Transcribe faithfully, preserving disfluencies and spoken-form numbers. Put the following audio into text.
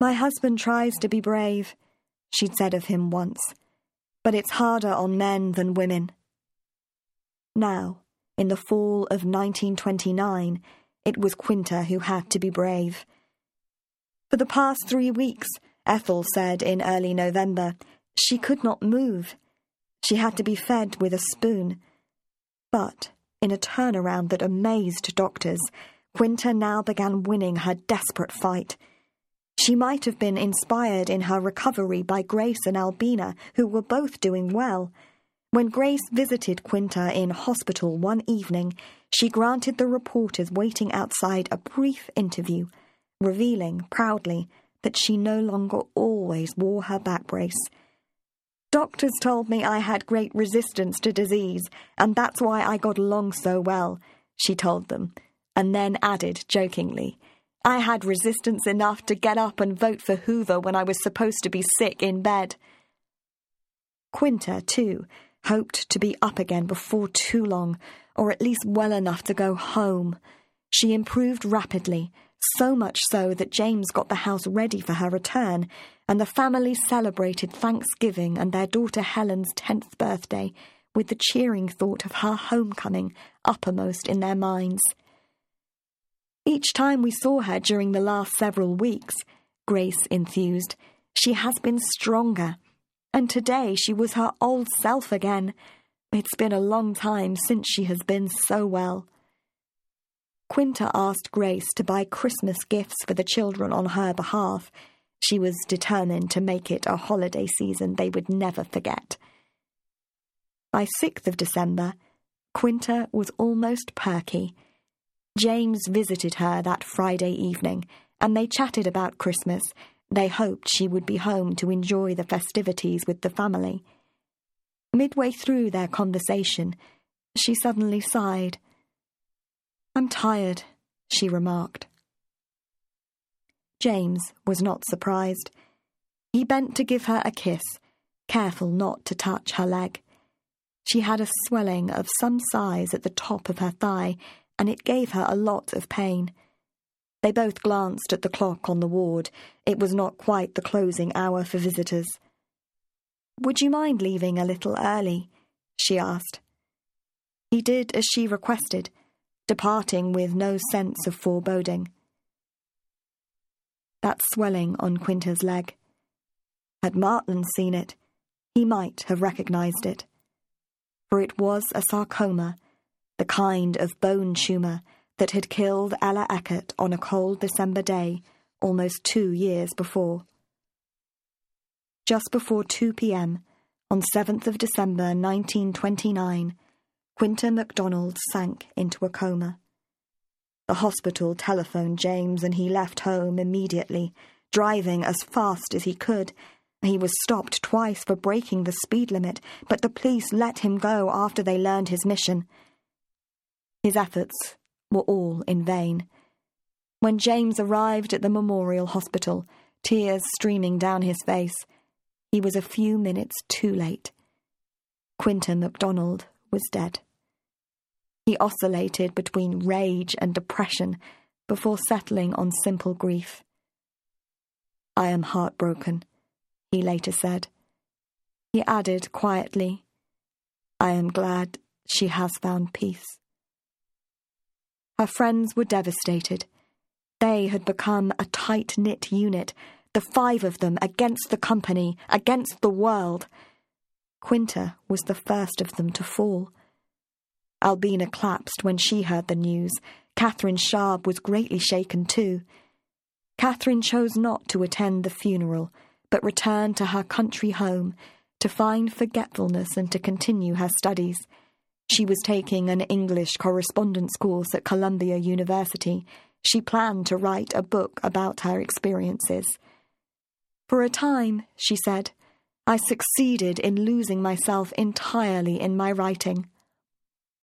"My husband tries to be brave," she'd said of him once, "but it's harder on men than women." Now, in the fall of nineteen twenty-nine, it was Quinta who had to be brave. For the past three weeks, Ethel said in early November, she could not move. She had to be fed with a spoon. But, in a turnaround that amazed doctors, Quinta now began winning her desperate fight. She might have been inspired in her recovery by Grace and Albina, who were both doing well. When Grace visited Quinta in hospital one evening, she granted the reporters waiting outside a brief interview, revealing proudly that she no longer always wore her back brace. "Doctors told me I had great resistance to disease, and that's why I got along so well," she told them, and then added jokingly, "I had resistance enough to get up and vote for Hoover when I was supposed to be sick in bed." Quinta, too, hoped to be up again before too long, or at least well enough to go home. She improved rapidly, so much so that James got the house ready for her return, and the family celebrated Thanksgiving and their daughter Helen's tenth birthday with the cheering thought of her homecoming uppermost in their minds. "Each time we saw her during the last several weeks," Grace enthused, "she has been stronger. And today she was her old self again. It's been a long time since she has been so well." Quinta asked Grace to buy Christmas gifts for the children on her behalf. She was determined to make it a holiday season they would never forget. By sixth of December, Quinta was almost perky. James visited her that Friday evening, and they chatted about Christmas. They hoped she would be home to enjoy the festivities with the family. Midway through their conversation, she suddenly sighed. "I'm tired," she remarked. James was not surprised. He bent to give her a kiss, careful not to touch her leg. She had a swelling of some size at the top of her thigh, and it gave her a lot of pain. They both glanced at the clock on the ward. It was not quite the closing hour for visitors. "Would you mind leaving a little early?" she asked. He did as she requested, departing with no sense of foreboding. That swelling on Quinta's leg. Had Martland seen it, he might have recognized it. For it was a sarcoma, the kind of bone tumour that had killed Ella Eckert on a cold December day almost two years before. Just before two p.m., on seventh of December nineteen twenty-nine, Quinta MacDonald sank into a coma. The hospital telephoned James and he left home immediately, driving as fast as he could. He was stopped twice for breaking the speed limit, but the police let him go after they learned his mission. His efforts were all in vain. When James arrived at the Memorial Hospital, tears streaming down his face, he was a few minutes too late. Quinta MacDonald was dead. He oscillated between rage and depression before settling on simple grief. "I am heartbroken," he later said. He added quietly, "I am glad she has found peace." Her friends were devastated. They had become a tight-knit unit, the five of them against the company, against the world. Quinta was the first of them to fall. Albina collapsed when she heard the news. Catherine Sharp was greatly shaken too. Catherine chose not to attend the funeral, but returned to her country home to find forgetfulness and to continue her studies. She was taking an English correspondence course at Columbia University. She planned to write a book about her experiences. "For a time," she said, "I succeeded in losing myself entirely in my writing."